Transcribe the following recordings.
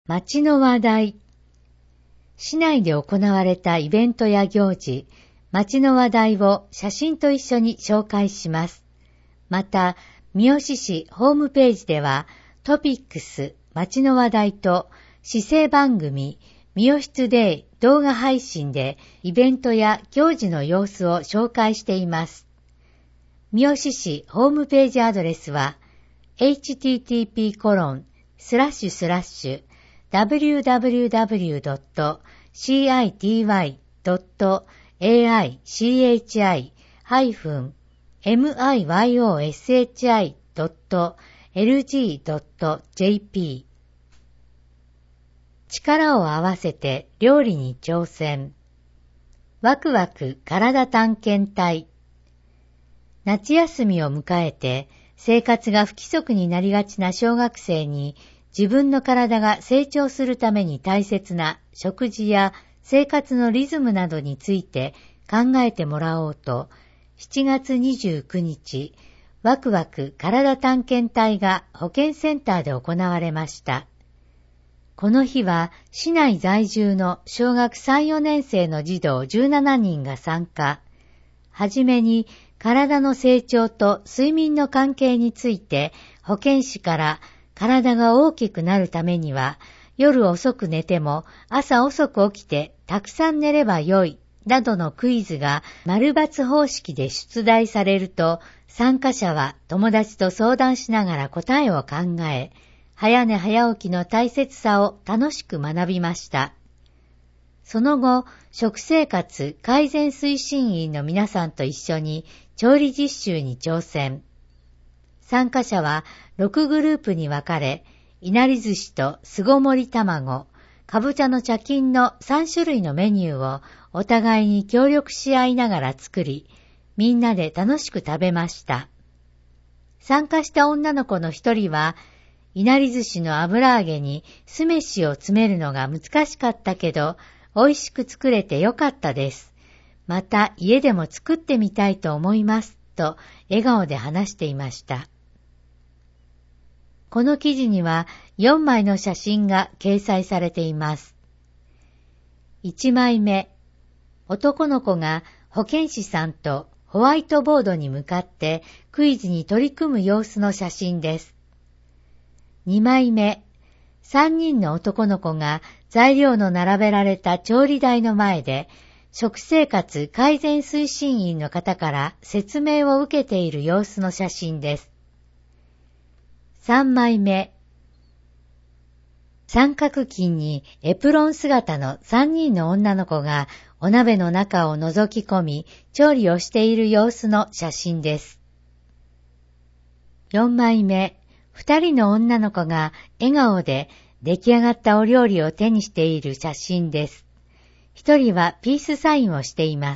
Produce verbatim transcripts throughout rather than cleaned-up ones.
街の話題。市内で行われたイベントや行事、街の話題を写真と一緒に紹介します。また、三好市ホームページでは、トピックス、街の話題と、市政番組、三好トゥデイ動画配信でイベントや行事の様子を紹介しています。三好市ホームページアドレスは、エイチティーティーピーコロンスラッシュスラッシュダブリューダブリューダブリュードットシーアイティーワイドットエーアイシーエイチアイハイフンエムアイワイオーエスエイチアイドットエルジードットジェーピー。力を合わせて料理に挑戦。ワクワク体探検隊。夏休みを迎えて生活が不規則になりがちな小学生に自分の体が成長するために大切な食事や生活のリズムなどについて考えてもらおうと、しちがつにじゅうくにち、ワクワク体探検隊が保健センターで行われました。この日は市内在住の小学さん、よねん生の児童じゅうななにんが参加。はじめに体の成長と睡眠の関係について保健師から体が大きくなるためには夜遅く寝ても朝遅く起きてたくさん寝ればよいなどのクイズが丸×方式で出題されると、参加者は友達と相談しながら答えを考え、早寝早起きの大切さを楽しく学びました。その後、食生活改善推進員の皆さんと一緒に調理実習に挑戦。参加者はろくグループに分かれ、いなり寿司と巣ごもり卵、かぼちゃの茶巾のさんしゅるいのメニューをお互いに協力し合いながら作り、みんなで楽しく食べました。参加した女の子の一人は、いなり寿司の油揚げに酢飯を詰めるのが難しかったけど、美味しく作れてよかったです。また家でも作ってみたいと思います、と笑顔で話していました。この記事にはよんまいの写真が掲載されています。いちまいめ、男の子が保健師さんとホワイトボードに向かってクイズに取り組む様子の写真です。にまいめ、さんにんの男の子が材料の並べられた調理台の前で食生活改善推進員の方から説明を受けている様子の写真です。さんまいめ、三角巾にエプロン姿のさんにんの女の子がお鍋の中を覗き込み調理をしている様子の写真です。よんまいめ、二人の女の子が笑顔で出来上がったお料理を手にしている写真です。一人はピースサインをしています。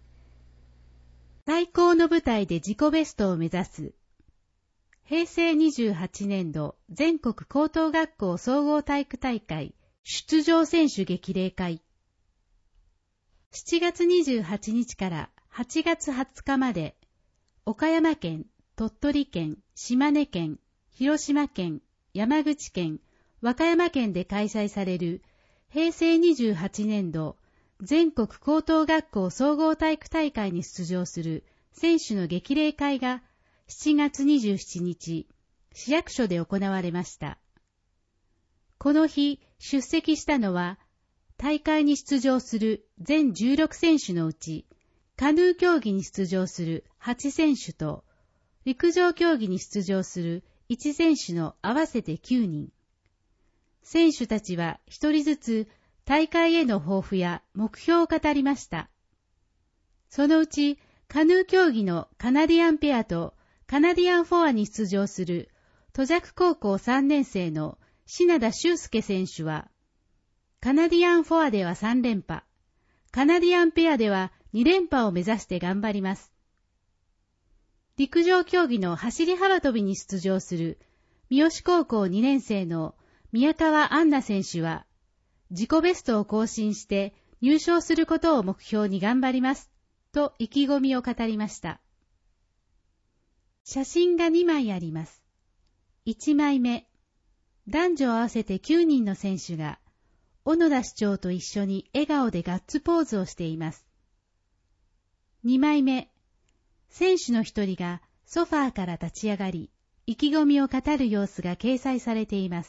最高の舞台で自己ベストを目指す。へいせいにじゅうはちねんど全国高等学校総合体育大会出場選手激励会。しちがつにじゅうはちにちからはちがつはつかまで、岡山県、鳥取県、島根県、広島県、山口県、和歌山県で開催されるへいせいにじゅうはちねんど全国高等学校総合体育大会に出場する選手の激励会がしちがつにじゅうしちにち、市役所で行われました。この日、出席したのは、大会に出場する全じゅうろくせんしゅのうち、カヌー競技に出場するはちせんしゅと、陸上競技に出場するいちせんしゅの合わせてきゅうにん。選手たちは一人ずつ大会への抱負や目標を語りました。そのうちカヌー競技のカナディアンペアとカナディアンフォアに出場する戸寂高校さんねんせいの品田修介選手は、カナディアンフォアではさんれんぱ、カナディアンペアではにれんぱを目指して頑張ります。陸上競技の走り幅跳びに出場する三好高校にねんせいの宮川杏奈選手は、自己ベストを更新して入賞することを目標に頑張ります、と意気込みを語りました。写真がにまいあります。いちまいめ、 男女合わせてきゅうにんの選手が、小野田市長と一緒に笑顔でガッツポーズをしています。にまいめ、選手の一人がソファーから立ち上がり、意気込みを語る様子が掲載されています。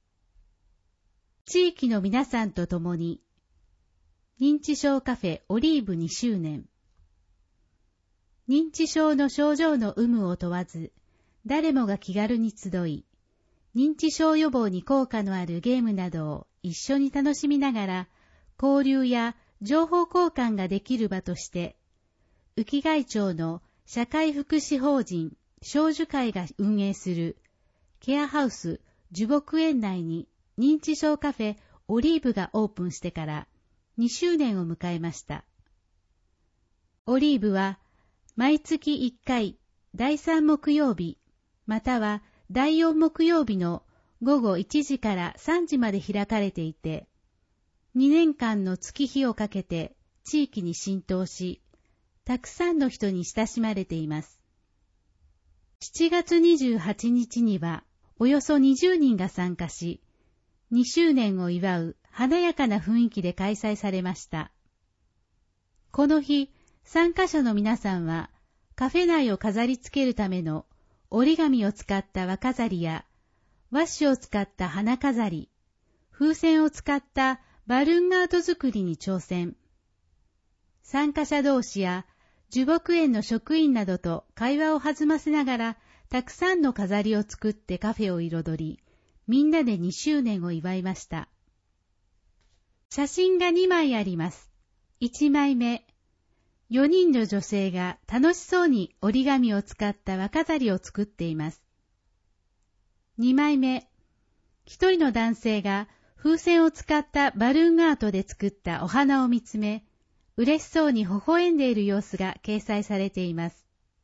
地域の皆さんと共に、認知症カフェオリーブにしゅうねん。認知症の症状の有無を問わず、誰もが気軽に集い、認知症予防に効果のあるゲームなどを一緒に楽しみながら、交流や情報交換ができる場として、宇木街町の社会福祉法人少女会が運営するケアハウス樹木園内に認知症カフェオリーブがオープンしてからにしゅうねんを迎えました。オリーブは毎月いっかいだいさん木曜日またはだいよん木曜日の午後いちじからさんじまで開かれていて、にねんかんの月日をかけて地域に浸透し、たくさんの人に親しまれています。しちがつにじゅうはちにちにはおよそにじゅうにんが参加し、にしゅうねんを祝う華やかな雰囲気で開催されました。この日、参加者の皆さんはカフェ内を飾り付けるための折り紙を使った輪飾りや和紙を使った花飾り、風船を使ったバルーンアート作りに挑戦。参加者同士や樹木園の職員などと会話を弾ませながら、たくさんの飾りを作ってカフェを彩り、みんなでにしゅうねんを祝いました。写真がにまいあります。いちまいめ、よにんの女性が楽しそうに折り紙を使った輪飾りを作っています。にまいめ、ひとりの男性が風船を使ったバルーンアートで作ったお花を見つめ、嬉しそうに微笑んでいる様子が掲載されています。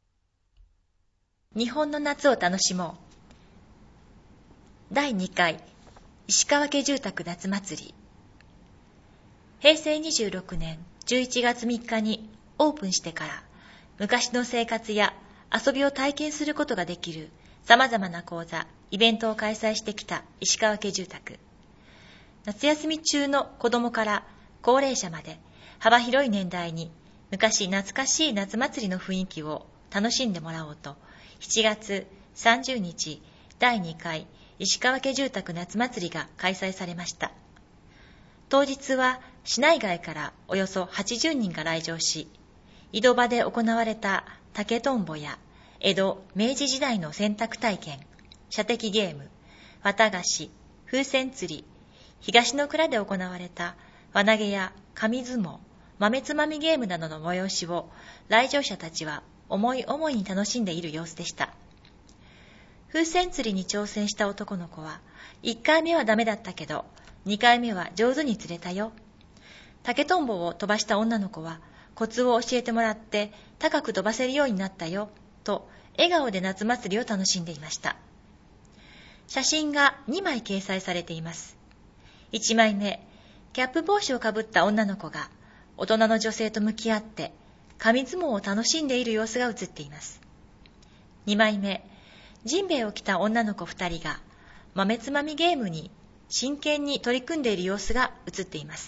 日本の夏を楽しもう。だいにかい石川家住宅夏祭り。へいせいにじゅうろくねんじゅういちがつみっかにオープンしてから昔の生活や遊びを体験することができる様々な講座、イベントを開催してきた石川家住宅。夏休み中の子供から高齢者まで幅広い年代に昔懐かしい夏祭りの雰囲気を楽しんでもらおうと、しちがつさんじゅうにちだいにかい石川家住宅夏祭りが開催されました。当日は市内外からおよそはちじゅうにんが来場し、井戸場で行われた竹とんぼや江戸・明治時代の洗濯体験、射的ゲーム、綿菓子、風船釣り、東の蔵で行われた輪投げや紙相撲、豆つまみゲームなどの催しを来場者たちは思い思いに楽しんでいる様子でした。風船釣りに挑戦した男の子は、いっかいめはダメだったけど、にかいめは上手に釣れたよ。竹とんぼを飛ばした女の子は、コツを教えてもらって高く飛ばせるようになったよ、と笑顔で夏祭りを楽しんでいました。写真がにまい掲載されています。いちまいめ、キャップ帽子をかぶった女の子が大人の女性と向き合って紙相撲を楽しんでいる様子が写っています。にまいめ、ジンベエを着た女の子ふたりが豆つまみゲームに真剣に取り組んでいる様子が写っています。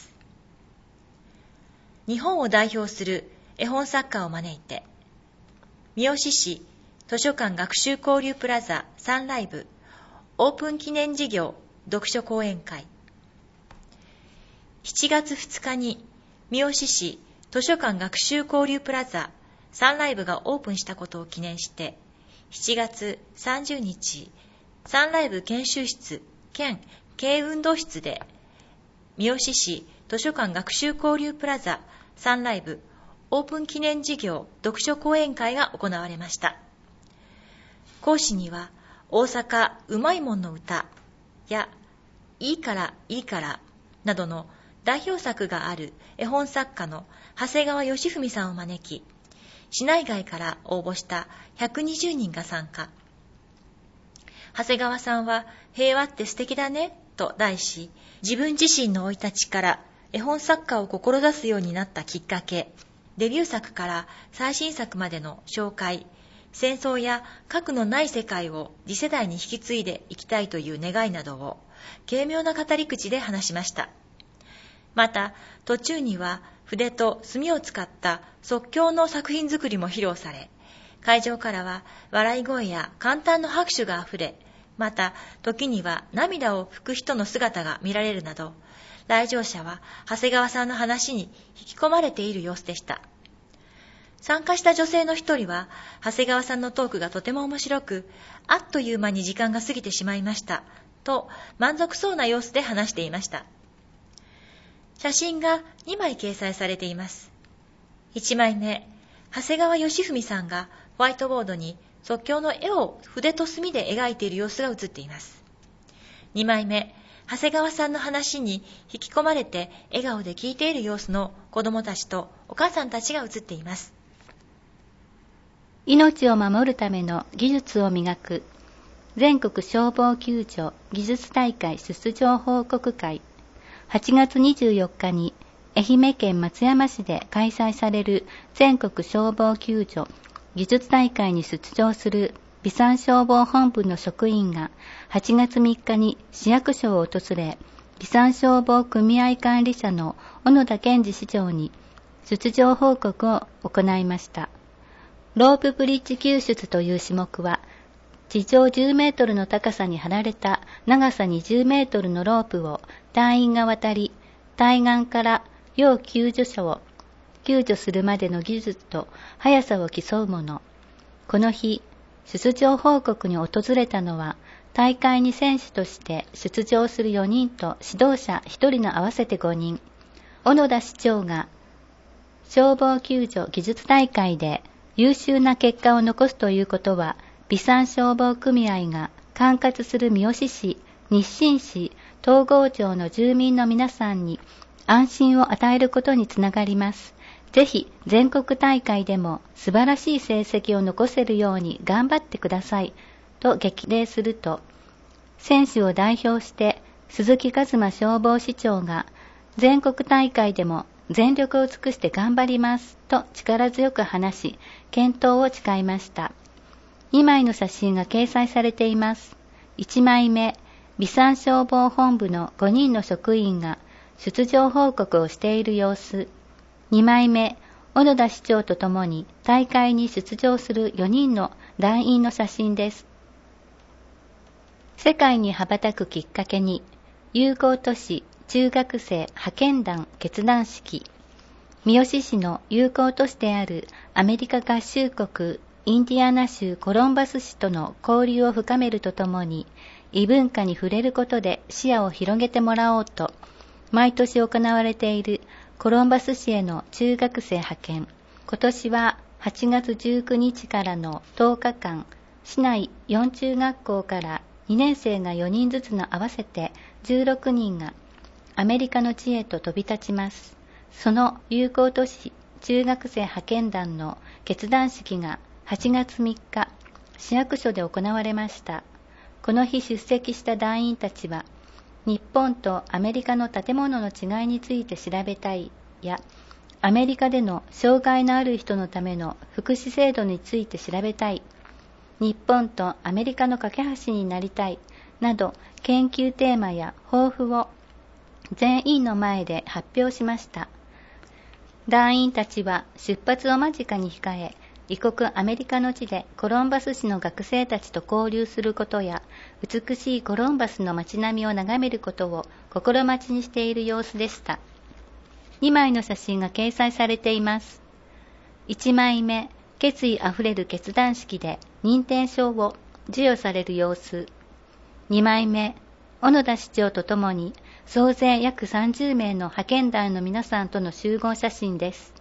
日本を代表する絵本作家を招いて、三好市図書館学習交流プラザサンライブオープン記念事業読書講演会。しちがつふつかに三好市図書館学習交流プラザサンライブがオープンしたことを記念して、しちがつさんじゅうにち、サンライブ研修室兼軽運動室で三好市図書館学習交流プラザサンライブオープン記念事業読書講演会が行われました。講師には大阪うまいもんの歌やいいからいいからなどの代表作がある絵本作家の長谷川義文さんを招き、市内外から応募したひゃくにじゅうにんが参加。長谷川さんは平和って素敵だねと題し、自分自身の生い立ちから絵本作家を志すようになったきっかけ、デビュー作から最新作までの紹介、 戦争や核のない世界を次世代に引き継いでいきたいという願いなどを軽妙な語り口で話しました。また途中には筆と墨を使った即興の作品作りも披露され、会場からは笑い声や感嘆の拍手があふれ、また時には涙を拭く人の姿が見られるなど、来場者は長谷川さんの話に引き込まれている様子でした。参加した女性の一人は、長谷川さんのトークがとても面白く、あっという間に時間が過ぎてしまいましたと満足そうな様子で話していました。写真がにまい掲載されています。いちまいめ、長谷川義文さんがホワイトボードに即興の絵を筆と墨で描いている様子が写っています。にまいめ、長谷川さんの話に引き込まれて笑顔で聞いている様子の子供たちとお母さんたちが写っています。 命を守るための技術を磨く全国消防救助技術大会出場報告会、はちがつにじゅうよっかに愛媛県松山市で開催される全国消防救助技術大会に出場する備産消防本部の職員がはちがつみっかに市役所を訪れ、備産消防組合管理者の小野田健二市長に出場報告を行いました。ロープブリッジ救出という種目は、地上じゅうメートルの高さに張られた長さにじゅうメートルのロープを隊員が渡り、対岸から要救助者を救助するまでの技術と速さを競うもの。この日、出場報告に訪れたのは、大会に選手として出場するよにんと指導者ひとりの合わせてごにん。小野田市長が、消防救助技術大会で優秀な結果を残すということは、備産消防組合が管轄する三好市、日清市、東郷町の住民の皆さんに安心を与えることにつながります。ぜひ全国大会でも素晴らしい成績を残せるように頑張ってくださいと激励すると、選手を代表して鈴木一馬消防士長が全国大会でも全力を尽くして頑張りますと力強く話し、健闘を誓いました。にまいの写真が掲載されています。いちまいめ、備産消防本部のごにんの職員が出場報告をしている様子。にまいめ、小野田市長とともに大会に出場するよにんの団員の写真です。世界に羽ばたくきっかけに、友好都市中学生派遣団結団式。三好市の友好都市であるアメリカ合衆国インディアナ州コロンバス市との交流を深めるとともに、異文化に触れることで視野を広げてもらおうと、毎年行われているコロンバス市への中学生派遣。今年ははちがつじゅうくにちからのとおかかん、市内よん中学校からにねんせいがよにんずつの合わせてじゅうろくにんがアメリカの地へと飛び立ちます。その友好都市中学生派遣団の結団式がはちがつみっか、市役所で行われました。この日出席した団員たちは、日本とアメリカの建物の違いについて調べたいや、アメリカでの障害のある人のための福祉制度について調べたい、日本とアメリカの架け橋になりたい、など研究テーマや抱負を全員の前で発表しました。団員たちは出発を間近に控え、異国アメリカの地でコロンバス市の学生たちと交流することや、美しいコロンバスの街並みを眺めることを心待ちにしている様子でした。にまいの写真が掲載されています。いちまいめ、決意あふれる結団式で認定証を授与される様子。にまいめ、小野田市長とともに総勢約さんじゅうめいの派遣団の皆さんとの集合写真です。